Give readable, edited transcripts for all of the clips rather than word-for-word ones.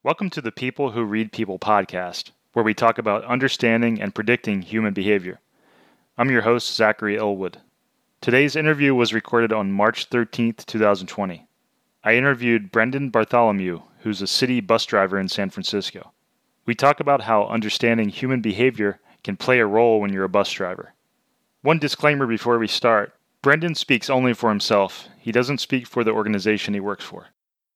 Welcome to the People Who Read People podcast, where we talk about understanding and predicting human behavior. I'm your host, Zachary Elwood. Today's interview was recorded on March 13th, 2020. I interviewed Brendan Bartholomew, who's a city bus driver in San Francisco. We talk about how understanding human behavior can play a role when you're a bus driver. One disclaimer before we start, Brendan speaks only for himself. He doesn't speak for the organization he works for.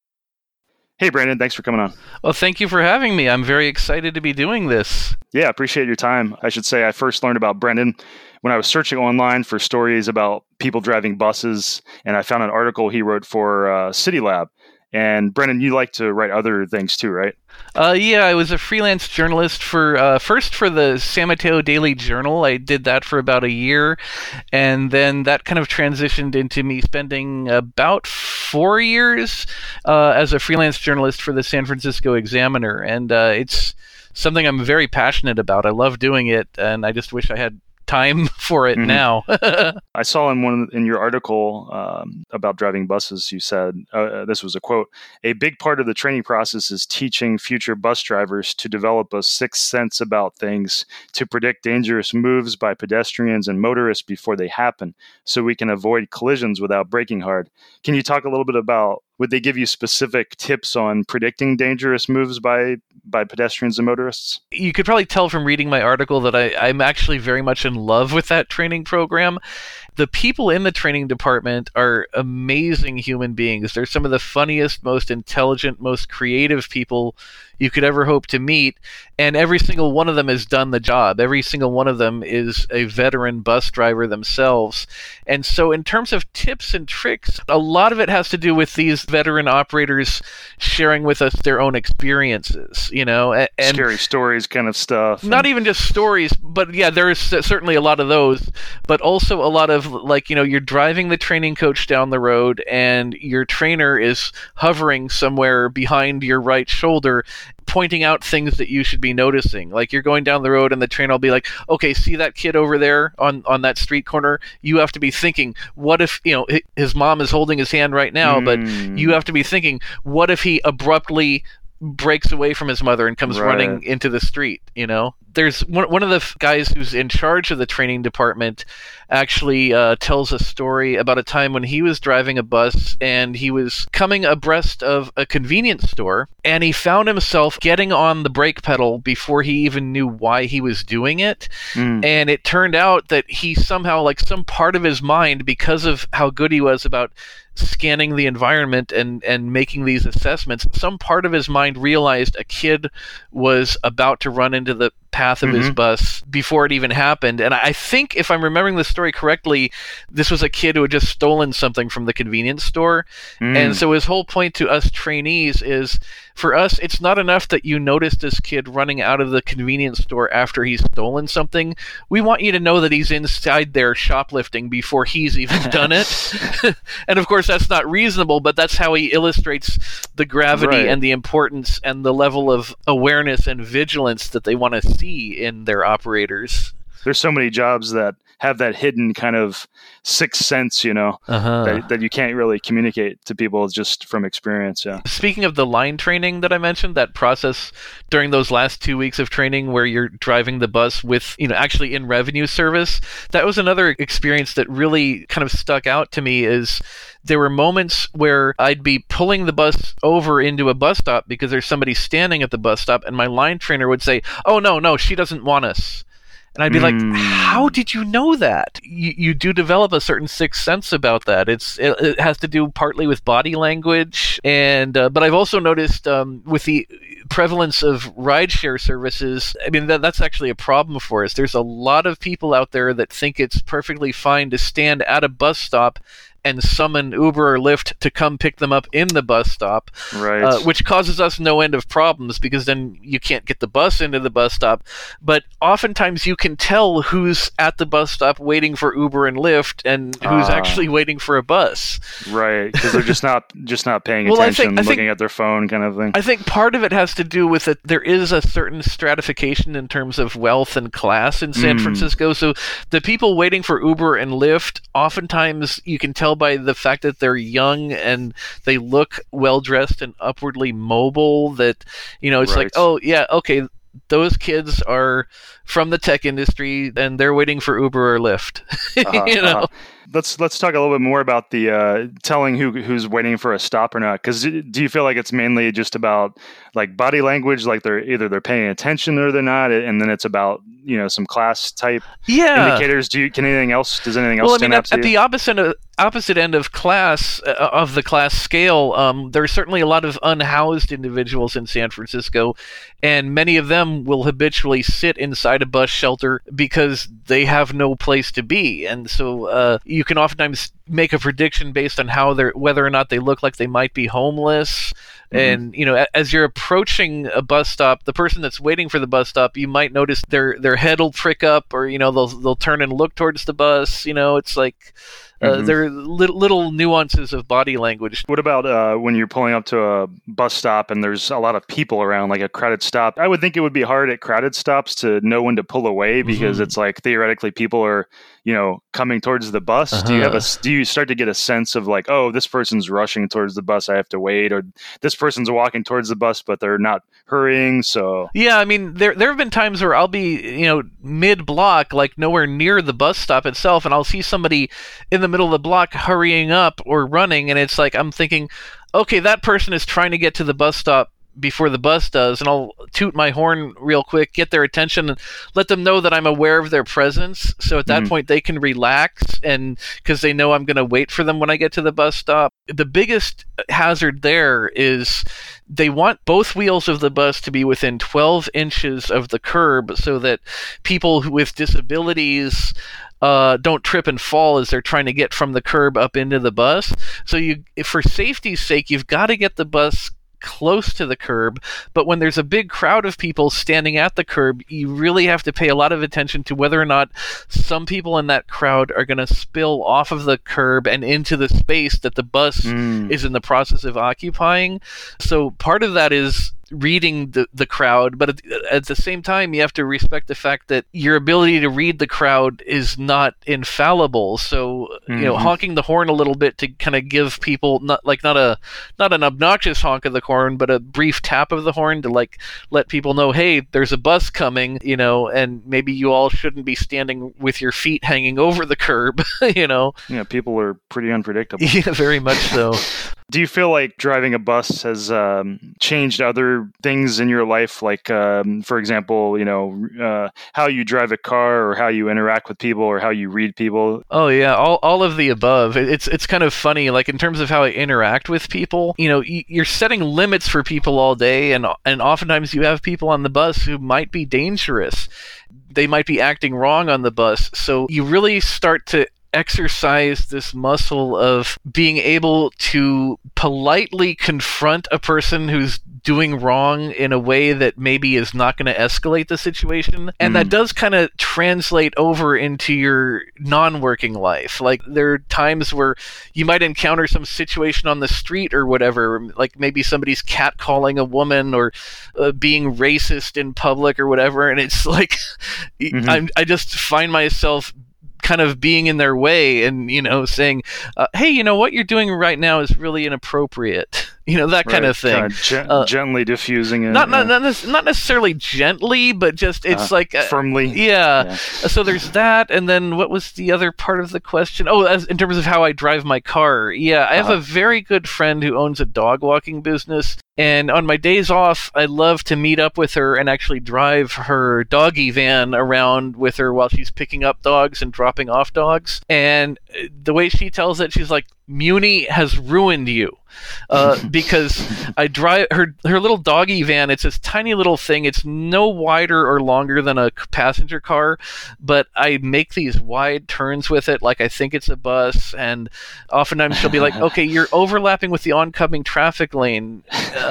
Hey, Brandon, thanks for coming on. Well, thank you for having me. I'm very excited to be doing this. Yeah, appreciate your time. I should say I first learned about Brendan when I was searching online for stories about people driving buses, and I found an article he wrote for CityLab. And Brendan, you like to write other things too, right? Yeah, I was a freelance journalist for first for the San Mateo Daily Journal. I did that for about a year, and then that kind of transitioned into me spending about 4 years as a freelance journalist for the San Francisco Examiner. And it's something I'm very passionate about. I love doing it, and I just wish I had time for it now. I saw in your article about driving buses, you said, this was a quote, "A big part of the training process is teaching future bus drivers to develop a sixth sense about things, to predict dangerous moves by pedestrians and motorists before they happen, so we can avoid collisions without braking hard." Can you talk a little bit about, would they give you specific tips on predicting dangerous moves by pedestrians and motorists? You could probably tell from reading my article that I'm actually very much in love with that training program. The people in the training department are amazing human beings. They're some of the funniest, most intelligent, most creative people you could ever hope to meet. And every single one of them has done the job. Every single one of them is a veteran bus driver themselves. And so in terms of tips and tricks, a lot of it has to do with these veteran operators sharing with us their own experiences, you know. And scary stories kind of stuff. Not even just stories, but yeah, there is certainly a lot of those, but also a lot of, like, you know, you're driving the training coach down the road and your trainer is hovering somewhere behind your right shoulder, pointing out things that you should be noticing. Like, you're going down the road and the trainer will be like, okay, see that kid over there on that street corner? You have to be thinking, what if, you know, his mom is holding his hand right now, but you have to be thinking, what if he abruptly breaks away from his mother and comes running into the street, you know? There's one of the guys who's in charge of the training department actually tells a story about a time when he was driving a bus and he was coming abreast of a convenience store and he found himself getting on the brake pedal before he even knew why he was doing it. And it turned out that he somehow, like, some part of his mind, because of how good he was about scanning the environment and making these assessments, some part of his mind realized a kid was about to run into the path of his bus before it even happened. And I think, if I'm remembering the story correctly, this was a kid who had just stolen something from the convenience store. And so his whole point to us trainees is, for us, it's not enough that you notice this kid running out of the convenience store after he's stolen something. We want you to know that he's inside there shoplifting before he's even done it. And of course, that's not reasonable, but that's how he illustrates the gravity and the importance and the level of awareness and vigilance that they want to see in their operators. There's so many jobs that have that hidden kind of sixth sense, you know, that you can't really communicate to people just from experience. Yeah. Speaking of the line training that I mentioned, that process during those last 2 weeks of training where you're driving the bus with, you know, actually in revenue service, that was another experience that really kind of stuck out to me. Is there were moments where I'd be pulling the bus over into a bus stop because there's somebody standing at the bus stop, and my line trainer would say, "Oh, no, she doesn't want us." And I'd be like, how did you know that? You do develop a certain sixth sense about that. It has to do partly with body language, and but I've also noticed with the prevalence of rideshare services, I mean, that's actually a problem for us. There's a lot of people out there that think it's perfectly fine to stand at a bus stop and summon Uber or Lyft to come pick them up in the bus stop, which causes us no end of problems because then you can't get the bus into the bus stop. But oftentimes you can tell who's at the bus stop waiting for Uber and Lyft and who's actually waiting for a bus. Right, because they're just not paying attention, looking at their phone kind of thing. I think part of it has to do with that there is a certain stratification in terms of wealth and class in San Francisco. So the people waiting for Uber and Lyft, oftentimes you can tell tell by the fact that they're young and they look well dressed and upwardly mobile that, it's Right. like, oh yeah, okay, those kids are from the tech industry and they're waiting for Uber or Lyft. Let's talk a little bit more about the telling who's waiting for a stop or not. Because do you feel like it's mainly just about like body language, like they're paying attention or they're not, and then it's about some class type indicators? Does anything else stand out to at you? the opposite end of class of the class scale, there are certainly a lot of unhoused individuals in San Francisco, and many of them will habitually sit inside a bus shelter because they have no place to be, and so you can oftentimes make a prediction based on whether or not they look like they might be homeless. And as you're approaching a bus stop, the person that's waiting for the bus stop, you might notice their head will prick up, or they'll turn and look towards the bus. It's like there are little nuances of body language. What about when you're pulling up to a bus stop and there's a lot of people around, like a crowded stop? I would think it would be hard at crowded stops to know when to pull away because it's like theoretically people are coming towards the bus. Do you start to get a sense of like, oh, this person's rushing towards the bus, I have to wait, or this person's walking towards the bus but they're not hurrying? So yeah, I mean there have been times where I'll be mid block, like nowhere near the bus stop itself, and I'll see somebody in the middle of the block hurrying up or running, and it's like I'm thinking, okay, that person is trying to get to the bus stop before the bus does, and I'll toot my horn real quick, get their attention, and let them know that I'm aware of their presence. So at that point, they can relax, and because they know I'm going to wait for them when I get to the bus stop. The biggest hazard there is they want both wheels of the bus to be within 12 inches of the curb so that people with disabilities don't trip and fall as they're trying to get from the curb up into the bus. So for safety's sake, you've got to get the bus close to the curb, but when there's a big crowd of people standing at the curb, you really have to pay a lot of attention to whether or not some people in that crowd are going to spill off of the curb and into the space that the bus is in the process of occupying. So part of that is reading the crowd, but at the same time, you have to respect the fact that your ability to read the crowd is not infallible. So, honking the horn a little bit to kind of give people not an obnoxious honk of the horn, but a brief tap of the horn to like let people know, hey, there's a bus coming, and maybe you all shouldn't be standing with your feet hanging over the curb, Yeah, people are pretty unpredictable. Yeah, very much so. Do you feel like driving a bus has changed other things in your life? Like, for example, how you drive a car or how you interact with people or how you read people? Oh, yeah, all of the above. It's kind of funny, like in terms of how I interact with people, you're setting limits for people all day, and oftentimes you have people on the bus who might be dangerous. They might be acting wrong on the bus. So you really start to exercise this muscle of being able to politely confront a person who's doing wrong in a way that maybe is not going to escalate the situation. And that does kind of translate over into your non-working life. Like there are times where you might encounter some situation on the street or whatever, like maybe somebody's catcalling a woman or being racist in public or whatever. And it's like, I just find myself kind of being in their way and, saying, hey, what you're doing right now is really inappropriate. That kind of thing. Gently diffusing it. Not necessarily gently, but just it's like firmly. Yeah. So there's that, and then what was the other part of the question? Oh, in terms of how I drive my car. Yeah, I have a very good friend who owns a dog walking business, and on my days off, I love to meet up with her and actually drive her doggy van around with her while she's picking up dogs and dropping off dogs. And the way she tells it, she's like, Muni has ruined you. Because I drive her little doggy van. It's this tiny little thing. It's no wider or longer than a passenger car, but I make these wide turns with it like I think it's a bus, and oftentimes she'll be like, okay, you're overlapping with the oncoming traffic lane,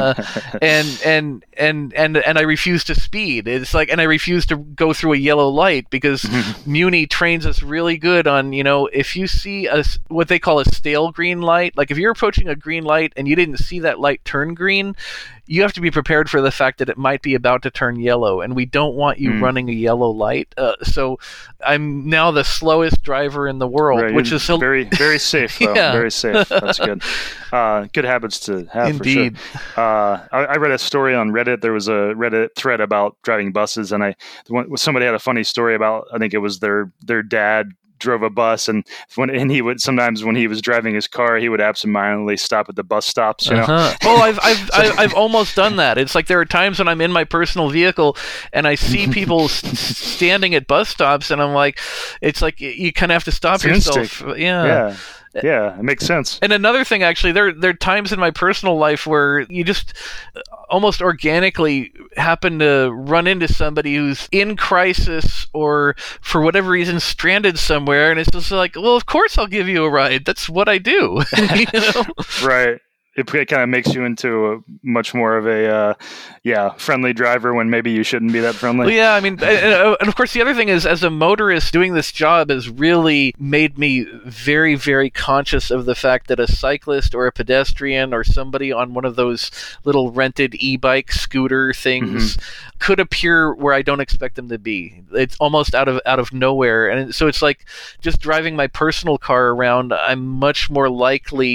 and I refuse to speed. It's like, and I refuse to go through a yellow light because Muni trains us really good on, if you see what they call a stale green light, like if you're approaching a green light light and you didn't see that light turn green, you have to be prepared for the fact that it might be about to turn yellow, and we don't want you running a yellow light. So I'm now the slowest driver in the world, right. which is very, very safe, though. Yeah. Very safe. That's good. Good habits to have, Indeed. for sure. I read a story on Reddit. There was a Reddit thread about driving buses, and somebody had a funny story about, I think it was their dad drove a bus, and he would sometimes, when he was driving his car, he would absentmindedly stop at the bus stops. You know? Oh, I've almost done that. It's like there are times when I'm in my personal vehicle and I see people standing at bus stops, and I'm like, it's like you kind of have to stop yourself. Instinct. Yeah, it makes sense. And another thing, actually, there are times in my personal life where you just almost organically happen to run into somebody who's in crisis or for whatever reason stranded somewhere, and it's just like, well, of course I'll give you a ride. That's what I do. You know? Right. It kind of makes you into a much more of a friendly driver when maybe you shouldn't be that friendly. Well, yeah, I mean, and of course the other thing is, as a motorist, doing this job has really made me very, very conscious of the fact that a cyclist or a pedestrian or somebody on one of those little rented e-bike scooter things could appear where I don't expect them to be. It's almost out of nowhere, and so it's like just driving my personal car around. I'm much more likely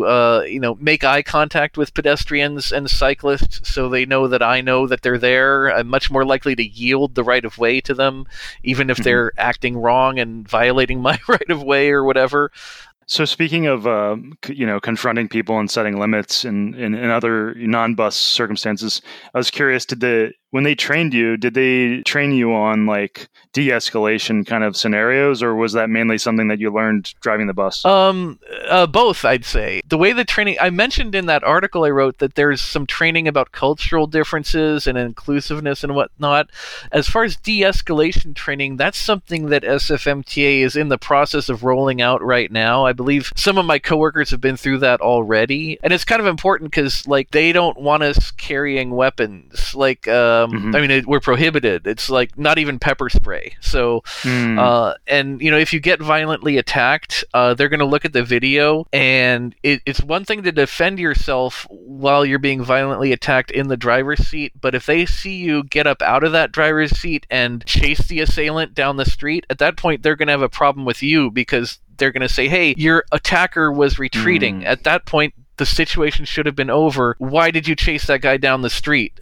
to make eye contact with pedestrians and cyclists, so they know that I know that they're there. I'm much more likely to yield the right of way to them, even if they're acting wrong and violating my right of way or whatever. So speaking of, confronting people and setting limits in other non-bus circumstances, I was curious, when they trained you, did they train you on like de-escalation kind of scenarios, or was that mainly something that you learned driving the bus? Both, I'd say. The way the training, I mentioned in that article I wrote that there's some training about cultural differences and inclusiveness and whatnot. As far as de-escalation training, that's something that SFMTA is in the process of rolling out right now. I believe some of my coworkers have been through that already, and it's kind of important because like they don't want us carrying weapons. Like, I mean, we're prohibited. It's like not even pepper spray. So, and if you get violently attacked, they're going to look at the video, and it's one thing to defend yourself while you're being violently attacked in the driver's seat, but if they see you get up out of that driver's seat and chase the assailant down the street, at that point they're going to have a problem with you because they're going to say, hey, your attacker was retreating. At that point, the situation should have been over. Why did you chase that guy down the street?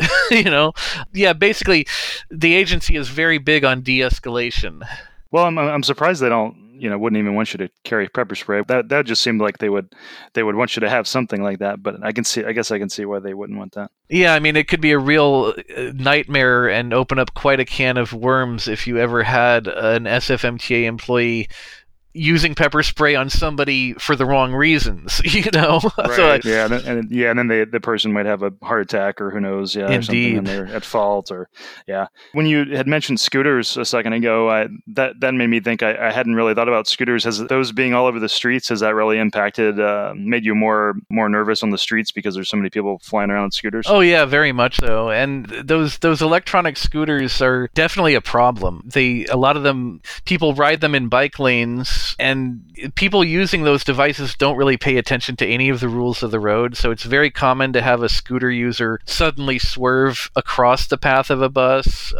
Yeah, basically, the agency is very big on de-escalation. Well, I'm surprised they don't, wouldn't even want you to carry pepper spray. That just seemed like they would want you to have something like that. But I guess I can see why they wouldn't want that. Yeah, I mean, it could be a real nightmare and open up quite a can of worms if you ever had an SFMTA employee using pepper spray on somebody for the wrong reasons, Right. So, and then the person might have a heart attack, or who knows, or something, and they're at fault, or When you had mentioned scooters a second ago, that made me think I hadn't really thought about scooters. Has those being all over the streets, has that really impacted, made you more nervous on the streets because there's so many people flying around on scooters? Oh yeah, very much so. And those electronic scooters are definitely a problem. A lot of them, people ride them in bike lanes, and people using those devices don't really pay attention to any of the rules of the road, so it's very common to have a scooter user suddenly swerve across the path of a bus.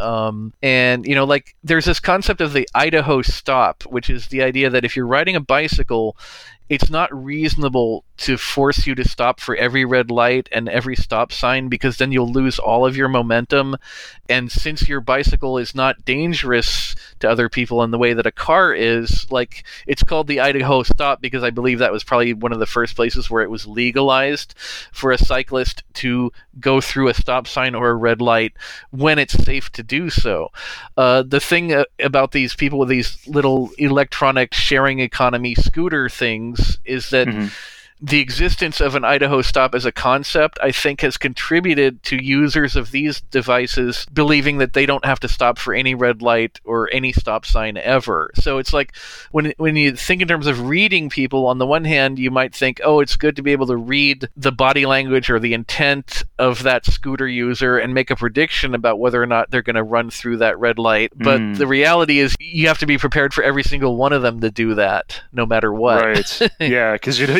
And there's this concept of the Idaho stop, which is the idea that if you're riding a bicycle, it's not reasonable to force you to stop for every red light and every stop sign, because then you'll lose all of your momentum. And since your bicycle is not dangerous to other people in the way that a car is, like, it's called the Idaho stop because I believe that was probably one of the first places where it was legalized for a cyclist to go through a stop sign or a red light when it's safe to do so. The thing about these people with these little electronic sharing economy scooter things is that the existence of an Idaho stop as a concept, I think, has contributed to users of these devices believing that they don't have to stop for any red light or any stop sign ever. So it's like when you think in terms of reading people, on the one hand, you might think, oh, it's good to be able to read the body language or the intent of that scooter user and make a prediction about whether or not they're going to run through that red light. But the reality is you have to be prepared for every single one of them to do that, no matter what. Right. Yeah, because you definitely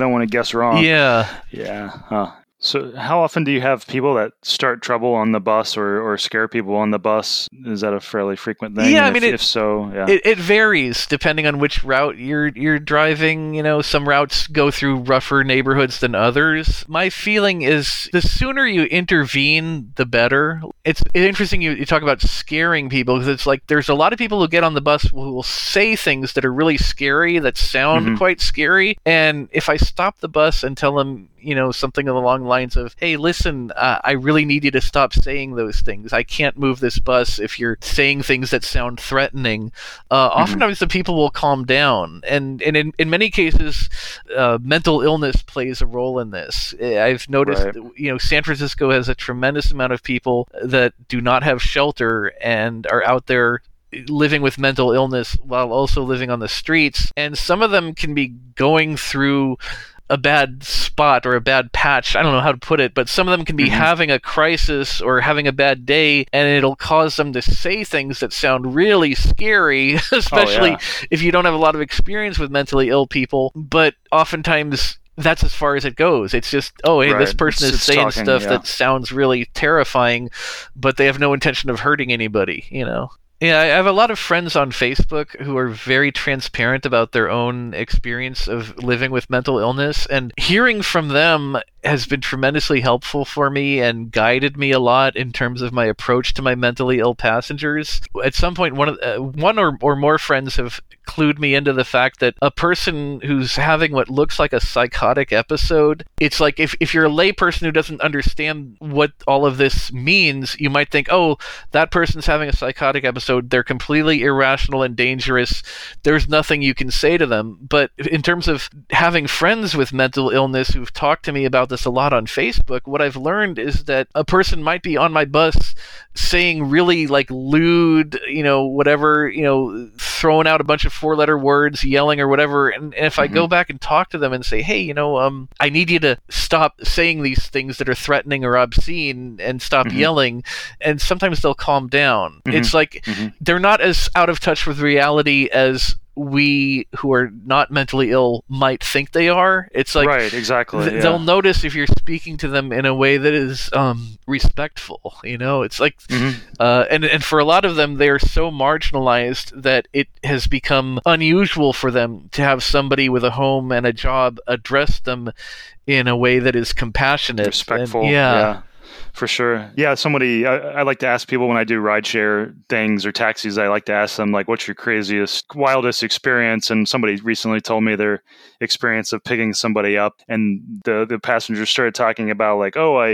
don't want to guess wrong. Yeah. Yeah. Huh. So how often do you have people that start trouble on the bus or scare people on the bus? Is that a fairly frequent thing? Yeah, if so, yeah. It varies depending on which route you're driving. You know, some routes go through rougher neighborhoods than others. My feeling is the sooner you intervene, the better. It's interesting you talk about scaring people, because it's like there's a lot of people who get on the bus who will say things that are really scary, that sound quite scary. And if I stop the bus and tell them, you know, something along the lines of, hey, listen, I really need you to stop saying those things. I can't move this bus if you're saying things that sound threatening. Oftentimes the people will calm down. And in many cases, mental illness plays a role in this. I've noticed, you know, San Francisco has a tremendous amount of people that do not have shelter and are out there living with mental illness while also living on the streets. And some of them can be going through a bad spot or a bad patch. I don't know how to put it, but some of them can be having a crisis or having a bad day, and it'll cause them to say things that sound really scary, especially if you don't have a lot of experience with mentally ill people. But oftentimes that's as far as it goes. It's just, oh, hey, this person is saying talking, stuff that sounds really terrifying, but they have no intention of hurting anybody, you know? Yeah, I have a lot of friends on Facebook who are very transparent about their own experience of living with mental illness, and hearing from them has been tremendously helpful for me and guided me a lot in terms of my approach to my mentally ill passengers. At some point, one or more friends have clued me into the fact that a person who's having what looks like a psychotic episode, it's like if you're a layperson who doesn't understand what all of this means, you might think, oh, that person's having a psychotic episode, they're completely irrational and dangerous, there's nothing you can say to them. But in terms of having friends with mental illness who've talked to me about this a lot on Facebook, what I've learned is that a person might be on my bus saying really like lewd, you know, whatever, you know, throwing out a bunch of 4-letter words, yelling or whatever. And if I go back and talk to them and say, hey, you know, I need you to stop saying these things that are threatening or obscene and stop yelling, and sometimes they'll calm down. It's like they're not as out of touch with reality as we who are not mentally ill might think they are. It's like right, exactly. They'll notice if you're speaking to them in a way that is respectful. You know, it's like, and for a lot of them, they are so marginalized that it has become unusual for them to have somebody with a home and a job address them in a way that is compassionate, respectful. And, yeah. For sure. Yeah, I like to ask people when I do rideshare things or taxis, I like to ask them, like, what's your craziest, wildest experience? And somebody recently told me their experience of picking somebody up, and the passenger started talking about, like, oh,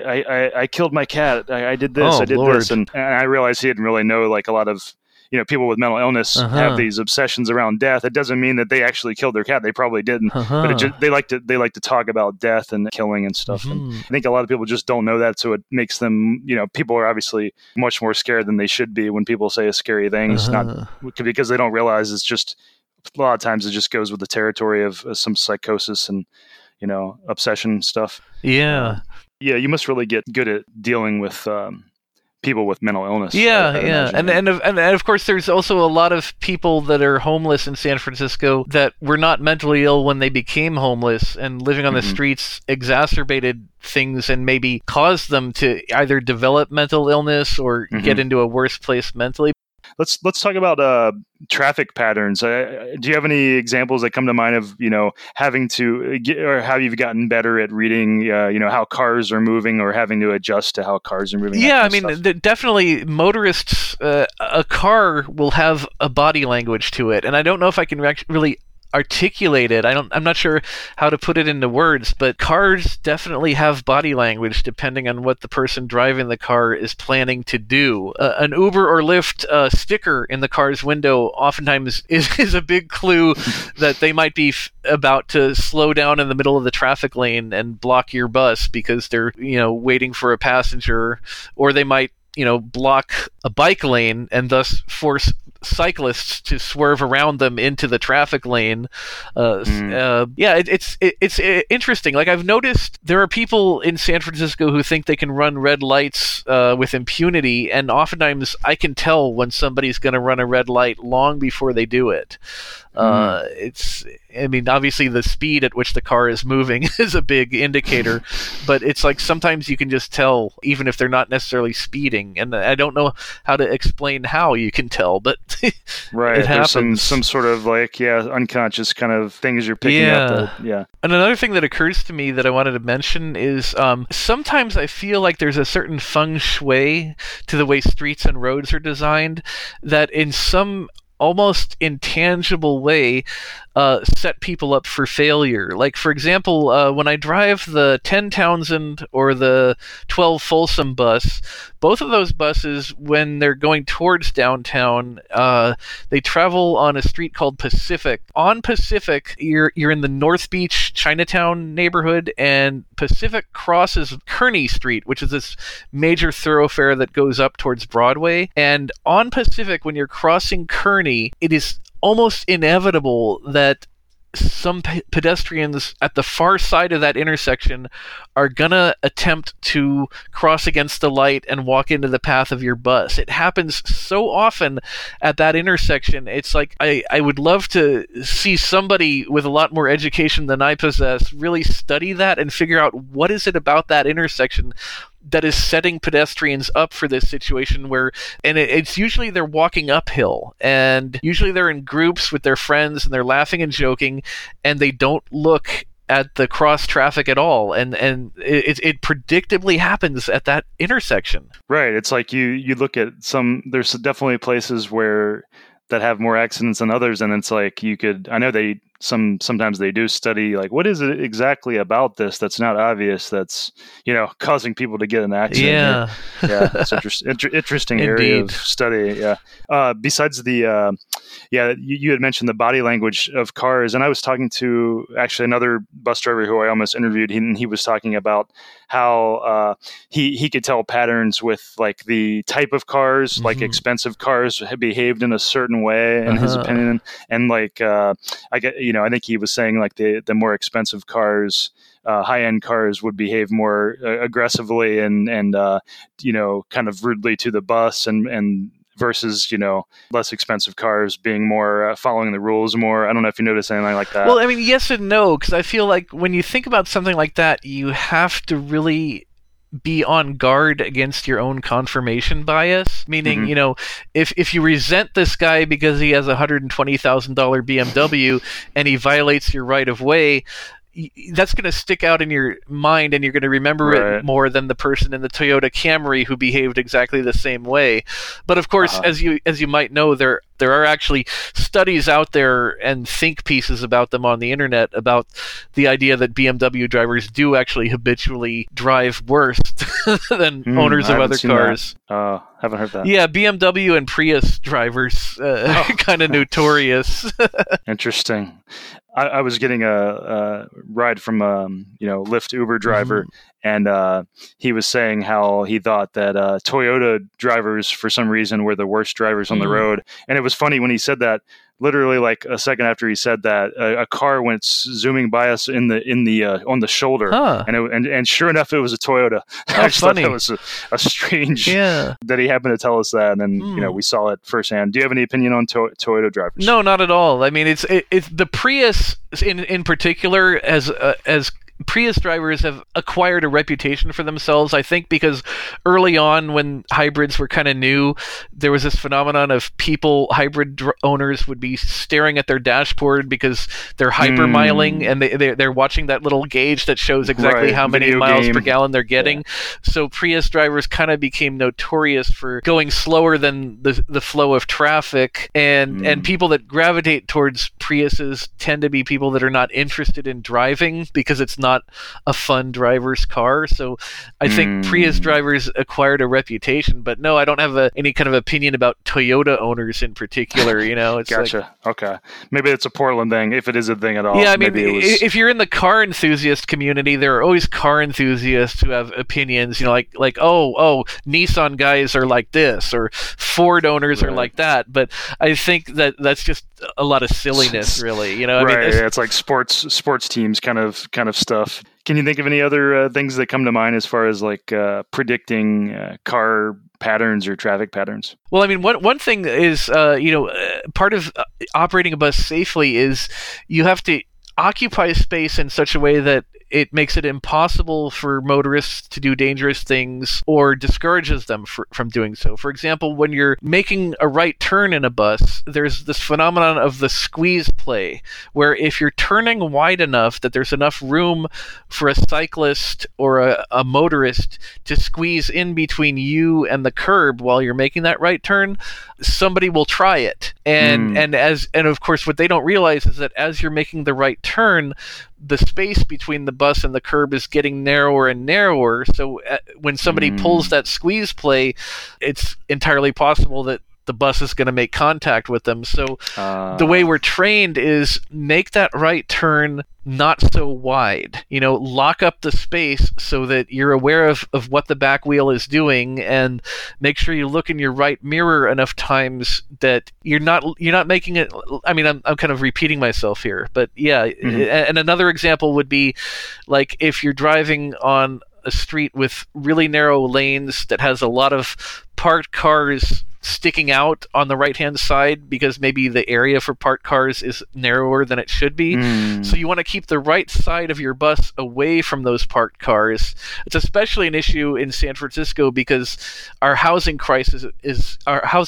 I killed my cat. I did this. I did this. And I realized he didn't really know, like, a lot of, you know, people with mental illness have these obsessions around death. It doesn't mean that they actually killed their cat. They probably didn't, but they like to talk about death and killing and stuff. And I think a lot of people just don't know that, so it makes them, you know, people are obviously much more scared than they should be when people say a scary thing. It's not because they don't realize it's just a lot of times it just goes with the territory of some psychosis and, you know, obsession stuff. Yeah, you must really get good at dealing with people with mental illness. And of course there's also a lot of people that are homeless in San Francisco that were not mentally ill when they became homeless, and living on the streets exacerbated things and maybe caused them to either develop mental illness or get into a worse place mentally. Let's talk about traffic patterns. Do you have any examples that come to mind of, you know, having to get, or how you've gotten better at reading, you know, how cars are moving or having to adjust to how cars are moving? Yeah, I mean, definitely motorists, a car will have a body language to it. And I don't know if I can really articulate it. I'm not sure how to put it into words, but cars definitely have body language depending on what the person driving the car is planning to do. An Uber or Lyft sticker in the car's window oftentimes is a big clue that they might be about to slow down in the middle of the traffic lane and block your bus because they're, you know, waiting for a passenger, or they might, you know, block a bike lane and thus force cyclists to swerve around them into the traffic lane. It's interesting. Like, I've noticed there are people in San Francisco who think they can run red lights with impunity, and oftentimes I can tell when somebody's going to run a red light long before they do it. Obviously the speed at which the car is moving is a big indicator, but it's like sometimes you can just tell even if they're not necessarily speeding, and I don't know how to explain how you can tell, but right, it there's happens. some sort of unconscious kind of things you're picking up. And another thing that occurs to me that I wanted to mention is sometimes I feel like there's a certain feng shui to the way streets and roads are designed that in some almost intangible way set people up for failure. Like, for example, when I drive the 10 Townsend or the 12 Folsom bus, both of those buses, when they're going towards downtown, they travel on a street called Pacific. On Pacific, you're in the North Beach Chinatown neighborhood, and Pacific crosses Kearny Street, which is this major thoroughfare that goes up towards Broadway. And on Pacific, when you're crossing Kearny, it is almost inevitable that some pedestrians at the far side of that intersection are gonna attempt to cross against the light and walk into the path of your bus. It happens so often at that intersection. It's like I would love to see somebody with a lot more education than I possess really study that and figure out what is it about that intersection that is setting pedestrians up for this situation it's usually they're walking uphill, and usually they're in groups with their friends and they're laughing and joking, and they don't look at the cross traffic at all, and it predictably happens at that intersection. Right. It's like you look at there's definitely places that have more accidents than others, and it's like I know sometimes they do study like what is it exactly about this that's not obvious that's causing people to get an accident. It's interesting area of study. Besides you had mentioned the body language of cars, and I was talking to actually another bus driver who I almost interviewed, and he was talking about how he could tell patterns with like the type of cars, like expensive cars behaved in a certain way in his opinion, and like I think he was saying like the more expensive cars, high-end cars would behave more aggressively and kind of rudely to the bus, and versus less expensive cars being more following the rules more. I don't know if you notice anything like that. Well, I mean, yes and no, because I feel like when you think about something like that, you have to really be on guard against your own confirmation bias. Meaning, if you resent this guy because he has a $120,000 BMW and he violates your right of way, that's going to stick out in your mind, and you're going to remember it more than the person in the Toyota Camry who behaved exactly the same way. But of course, as you might know, there are actually studies out there and think pieces about them on the internet about the idea that BMW drivers do actually habitually drive worse than owners of other cars. Haven't heard that. Yeah, BMW and Prius drivers kind of notorious. Interesting. I was getting a ride from Lyft Uber driver, and he was saying how he thought that Toyota drivers, for some reason, were the worst drivers on the road. And it was funny when he said that. Literally, like a second after he said that, a car went zooming by us on the shoulder, and sure enough, it was a Toyota. I just thought that was a strange that he happened to tell us that, and then we saw it firsthand. Do you have any opinion on Toyota drivers? No, not at all. I mean, it's the Prius in particular as Prius drivers have acquired a reputation for themselves, I think, because early on when hybrids were kind of new, there was this phenomenon of hybrid owners would be staring at their dashboard because they're hypermiling, and they're watching that little gauge that shows exactly how many miles per gallon they're getting. So Prius drivers kind of became notorious for going slower than the flow of traffic, and people that gravitate towards Priuses tend to be people that are not interested in driving because it's not a fun driver's car. So I think Prius drivers acquired a reputation, but no, I don't have any kind of opinion about Toyota owners in particular. It's gotcha. Okay, maybe it's a Portland thing, if it is a thing at all. Yeah, I mean, if you're in the car enthusiast community, there are always car enthusiasts who have opinions. Like Nissan guys are like this, or Ford owners are like that. But I think that's just a lot of silliness, really. It's like sports teams kind of stuff. Can you think of any other things that come to mind as far as like predicting car patterns or traffic patterns? Well, I mean, one thing is, part of operating a bus safely is you have to occupy space in such a way that it makes it impossible for motorists to do dangerous things or discourages them from doing so. For example, when you're making a right turn in a bus, there's this phenomenon of the squeeze play, where if you're turning wide enough that there's enough room for a cyclist or a motorist to squeeze in between you and the curb while you're making that right turn, somebody will try it. And of course, what they don't realize is that as you're making the right turn, the space between the bus and the curb is getting narrower and narrower. So when somebody pulls that squeeze play, it's entirely possible that the bus is going to make contact with them. So the way we're trained is make that right turn not so wide. Lock up the space so that you're aware of what the back wheel is doing, and make sure you look in your right mirror enough times that you're not making it. I mean, I'm kind of repeating myself here, but yeah. And another example would be like if you're driving on a street with really narrow lanes that has a lot of parked cars sticking out on the right-hand side because maybe the area for parked cars is narrower than it should be. So you want to keep the right side of your bus away from those parked cars. It's especially an issue in San Francisco because our housing crisis is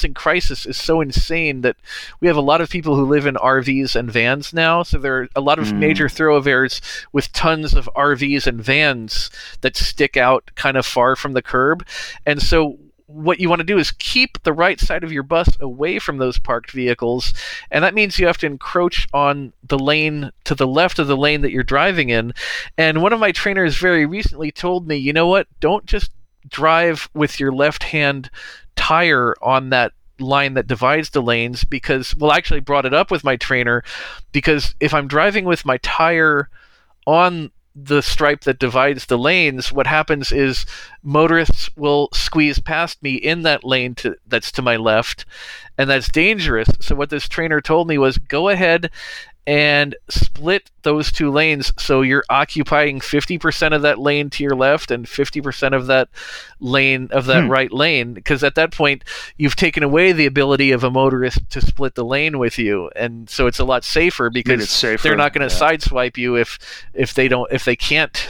so insane that we have a lot of people who live in RVs and vans now. So there are a lot of major thoroughfares with tons of RVs and vans that stick out kind of far from the curb. And so what you want to do is keep the right side of your bus away from those parked vehicles, and that means you have to encroach on the lane to the left of the lane that you're driving in. And one of my trainers very recently told me, you know what, don't just drive with your left-hand tire on that line that divides the lanes, because, well, I actually brought it up with my trainer, because if I'm driving with my tire on the stripe that divides the lanes, what happens is motorists will squeeze past me in that lane that's to my left, and that's dangerous. So what this trainer told me was, go ahead and split those two lanes so you're occupying 50% of that lane to your left and 50% of that lane of that right lane, because at that point you've taken away the ability of a motorist to split the lane with you, and so it's a lot safer because they're not going to sideswipe you if they can't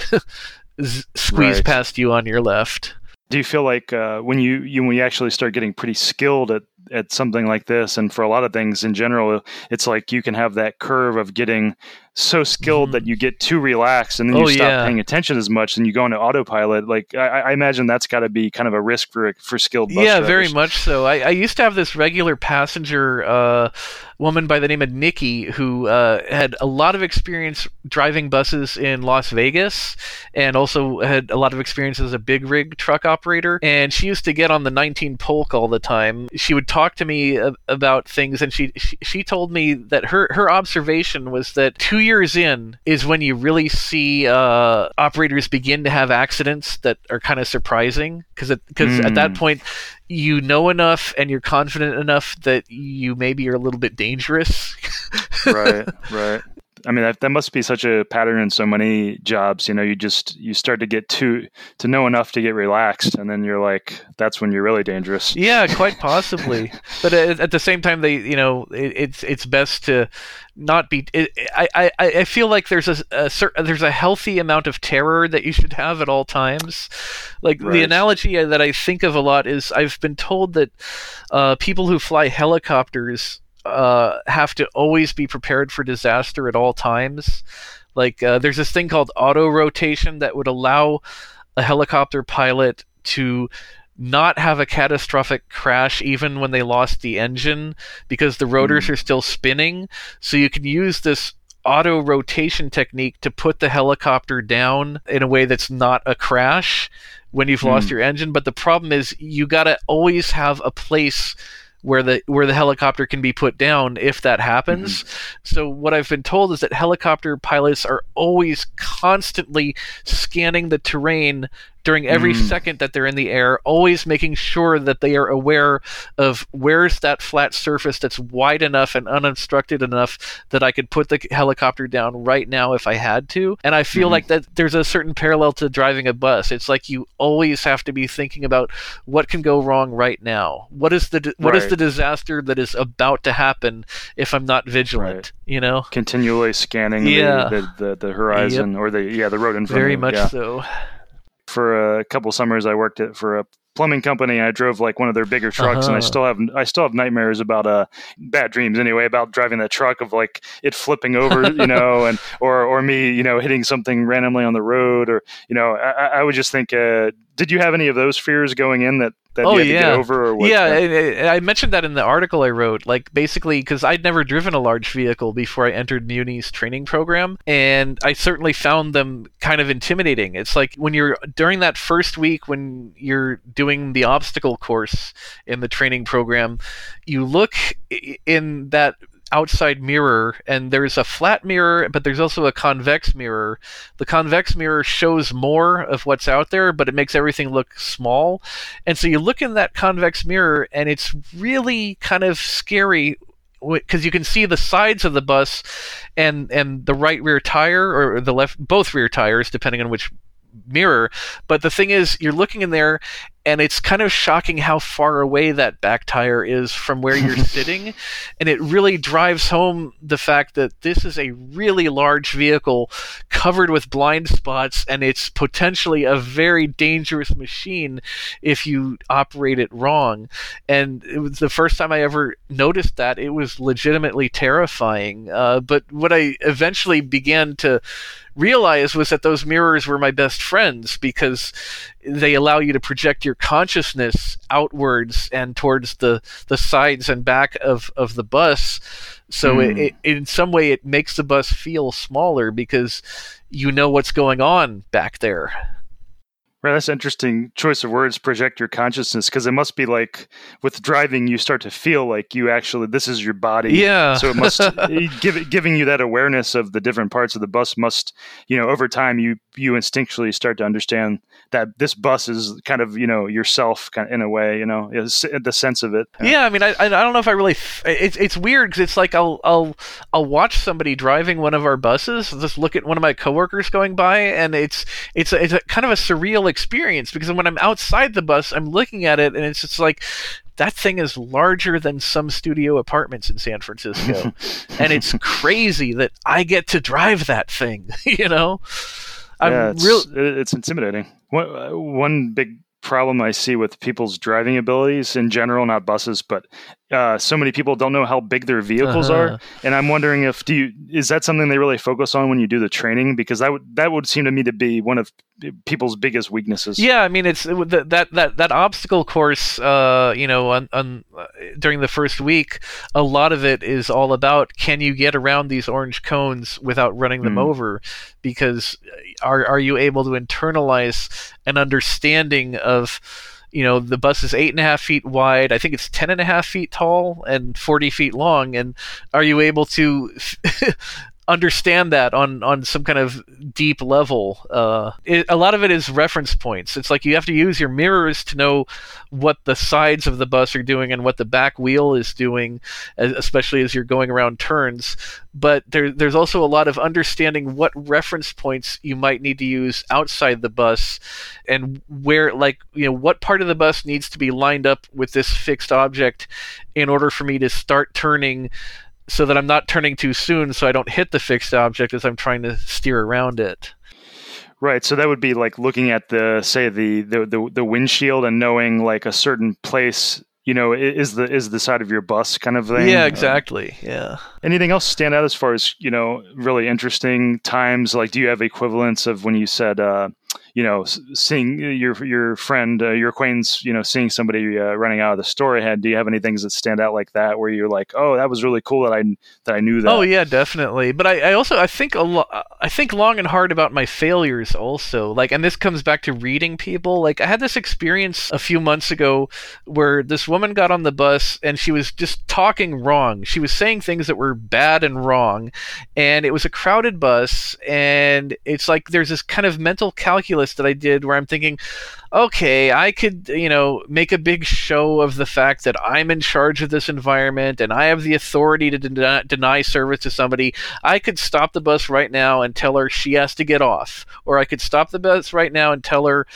squeeze past you on your left. Do you feel like when you actually start getting pretty skilled at something like this, and for a lot of things in general, it's like you can have that curve of getting so skilled that you get too relaxed, and then you stop paying attention as much, and you go into autopilot. Like I imagine that's got to be kind of a risk for skilled bus drivers. Very much so. I used to have this regular passenger woman by the name of Nikki who had a lot of experience driving buses in Las Vegas, and also had a lot of experience as a big rig truck operator. And she used to get on the 19 Polk all the time. She would talk to me about things, and she told me that her observation was that 2 years in is when you really see operators begin to have accidents that are kind of surprising, because at that point you know enough and you're confident enough that you maybe are a little bit dangerous. Right. I mean, that must be such a pattern in so many jobs. You start to get to know enough to get relaxed, and then you're like, that's when you're really dangerous. Yeah, quite possibly. But at the same time, it's best to not be. I feel like there's a healthy amount of terror that you should have at all times. Like the analogy that I think of a lot is, I've been told that people who fly helicopters have to always be prepared for disaster at all times. Like there's this thing called auto rotation that would allow a helicopter pilot to not have a catastrophic crash even when they lost the engine, because the rotors are still spinning. So you can use this auto rotation technique to put the helicopter down in a way that's not a crash when you've lost your engine. But the problem is you got to always have a place where the helicopter can be put down if that happens. So what I've been told is that helicopter pilots are always constantly scanning the terrain during every second that they're in the air, always making sure that they are aware of where's that flat surface that's wide enough and unobstructed enough that I could put the helicopter down right now if I had to. And I feel like that there's a certain parallel to driving a bus. It's like you always have to be thinking about what can go wrong right now. What is the disaster that is about to happen if I'm not vigilant? You know, continually scanning the horizon or the road in front of you. Very much so. For a couple summers, I worked for a plumbing company. I drove like one of their bigger trucks, and I still have nightmares about bad dreams anyway about driving that truck, of like it flipping over, you know, and or me, you know, hitting something randomly on the road, or you know, I would just think. Did you have any of those fears going in that you had to get over? Or what? Yeah, I mentioned that in the article I wrote. Like basically, because I'd never driven a large vehicle before I entered Muni's training program, and I certainly found them kind of intimidating. It's like when you're during that first week when you're doing the obstacle course in the training program, you look in that outside mirror, and there's a flat mirror, but there's also a convex mirror. The convex mirror shows more of what's out there, but it makes everything look small. And so you look in that convex mirror, and it's really kind of scary because you can see the sides of the bus and the right rear tire, or the left, both rear tires, depending on which mirror. But the thing is, you're looking in there, and it's kind of shocking how far away that back tire is from where you're sitting. And it really drives home the fact that this is a really large vehicle covered with blind spots, and it's potentially a very dangerous machine if you operate it wrong. And it was the first time I ever noticed that. It was legitimately terrifying. But what I eventually began to realize was that those mirrors were my best friends, because they allow you to project your consciousness outwards and towards the sides and back of the bus. So it in some way it makes the bus feel smaller because you know what's going on back there. Right, that's an interesting choice of words, project your consciousness, because it must be like with driving, you start to feel like you actually, this is your body. Yeah. So it must, giving you that awareness of the different parts of the bus must, you know, over time, you instinctually start to understand that this bus is kind of, you know, yourself kind of in a way, you know, the sense of it. Yeah, I mean, I don't know if I really, it's weird because it's like I'll watch somebody driving one of our buses, just look at one of my coworkers going by, and it's a kind of a surreal experience, because when I'm outside the bus, I'm looking at it, and it's just like, that thing is larger than some studio apartments in San Francisco. And it's crazy that I get to drive that thing, you know? It's intimidating. One big problem I see with people's driving abilities in general, not buses, but so many people don't know how big their vehicles are, and I'm wondering is that something they really focus on when you do the training? Because that would seem to me to be one of people's biggest weaknesses. Yeah, I mean, it's that obstacle course. You know, during the first week, a lot of it is all about, can you get around these orange cones without running them over? Because are you able to internalize an understanding of, you know, the bus is 8.5 feet wide. I think it's 10.5 feet tall and 40 feet long. And are you able to understand that on some kind of deep level? A lot of it is reference points. It's like you have to use your mirrors to know what the sides of the bus are doing and what the back wheel is doing, especially as you're going around turns. But there's also a lot of understanding what reference points you might need to use outside the bus, and where, like, you know, what part of the bus needs to be lined up with this fixed object in order for me to start turning, so that I'm not turning too soon, so I don't hit the fixed object as I'm trying to steer around it. Right. So that would be like looking at the windshield and knowing like a certain place, you know, is the side of your bus kind of thing. Yeah, exactly. Yeah. Anything else stand out as far as, you know, really interesting times? Like, do you have equivalents of when you said, you know, seeing your friend, your acquaintance, you know, seeing somebody running out of the store ahead? Do you have any things that stand out like that, where you're like, oh, that was really cool that I knew that? Oh yeah, definitely. But I think long and hard about my failures also. Like, and this comes back to reading people. Like, I had this experience a few months ago where this woman got on the bus and she was just talking wrong. She was saying things that were were bad and wrong. And it was a crowded bus, and it's like there's this kind of mental calculus that I did where I'm thinking, okay, I could, make a big show of the fact that I'm in charge of this environment and I have the authority to deny service to somebody. I could stop the bus right now and tell her she has to get off. Or I could stop the bus right now and tell her,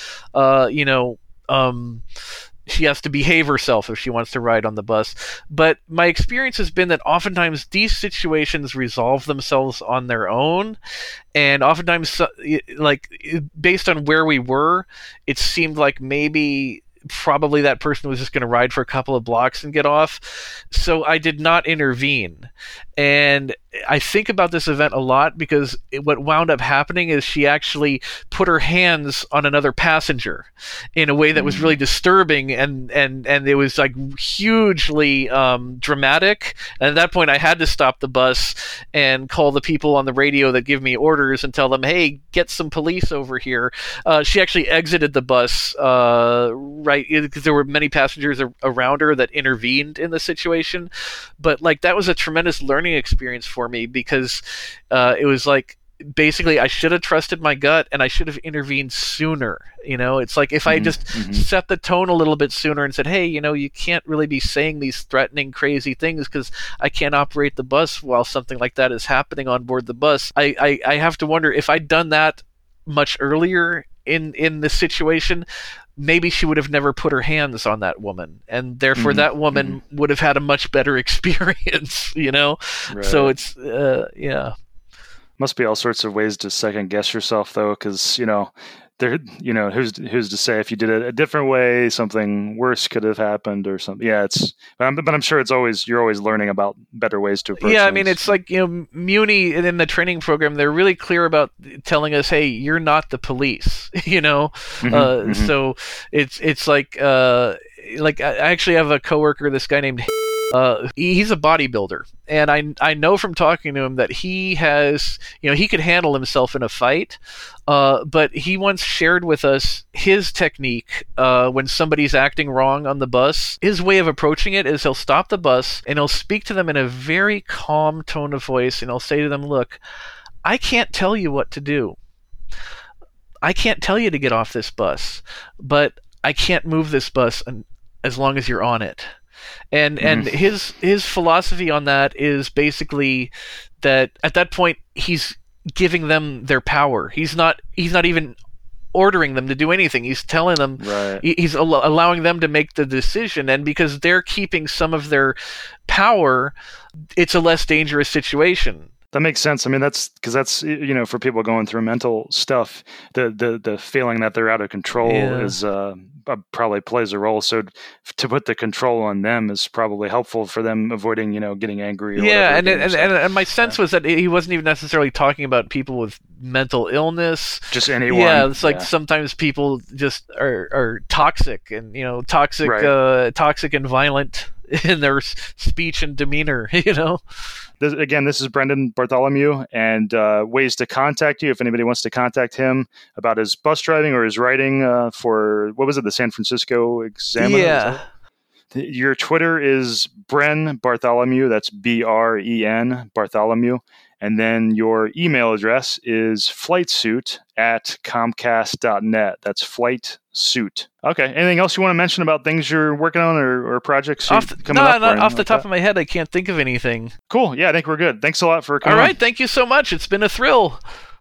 she has to behave herself if she wants to ride on the bus. But my experience has been that oftentimes these situations resolve themselves on their own. And oftentimes, like, based on where we were, it seemed like probably that person was just going to ride for a couple of blocks and get off. So I did not intervene. And I think about this event a lot because what wound up happening is she actually put her hands on another passenger in a way that was really disturbing, and it was like hugely dramatic. And at that point, I had to stop the bus and call the people on the radio that give me orders and tell them, "Hey, get some police over here." She actually exited the bus right because there were many passengers around her that intervened in the situation. But like that was a tremendous learning experience for me because it was like basically I should have trusted my gut and I should have intervened sooner. It's like if I just set the tone a little bit sooner and said, hey, you can't really be saying these threatening, crazy things because I can't operate the bus while something like that is happening on board the bus. I have to wonder if I'd done that much earlier in this situation, maybe she would have never put her hands on that woman, and therefore that woman would have had a much better experience, Right. So it's, Must be all sorts of ways to second guess yourself, though, because, there, who's to say if you did it a different way, something worse could have happened or something. Yeah, but I'm sure you're always learning about better ways to approach Yeah, things. I mean, it's like, Muni in the training program, they're really clear about telling us, hey, you're not the police, So it's like I actually have a coworker, this guy named he's a bodybuilder, and I know from talking to him that he has, he could handle himself in a fight, but he once shared with us his technique when somebody's acting wrong on the bus. His way of approaching it is he'll stop the bus and he'll speak to them in a very calm tone of voice, and he'll say to them, look, I can't tell you what to do. I can't tell you to get off this bus, but I can't move this bus as long as you're on it. And his philosophy on that is basically that at that point he's giving them their power. He's not even ordering them to do anything. He's telling them, right. He's allowing them to make the decision, and because they're keeping some of their power, it's a less dangerous situation. That makes sense. I mean, that's for people going through mental stuff, the feeling that they're out of control is probably plays a role. So to put the control on them is probably helpful for them avoiding, getting angry. Or and my sense was that he wasn't even necessarily talking about people with mental illness. Just anyone. Yeah, it's like sometimes people just are toxic and toxic and violent in their speech and demeanor. This is Brendan Bartholomew, and ways to contact you if anybody wants to contact him about his bus driving or his writing for, what was it, the San Francisco Examiner? Yeah. Your Twitter is Bren Bartholomew. That's Bren Bartholomew. And then your email address is flightsuit@comcast.net. That's flightsuit. Okay. Anything else you want to mention about things you're working on or projects coming up? Off the top of my head, I can't think of anything. Cool. Yeah, I think we're good. Thanks a lot for coming. All right. Thank you so much. It's been a thrill.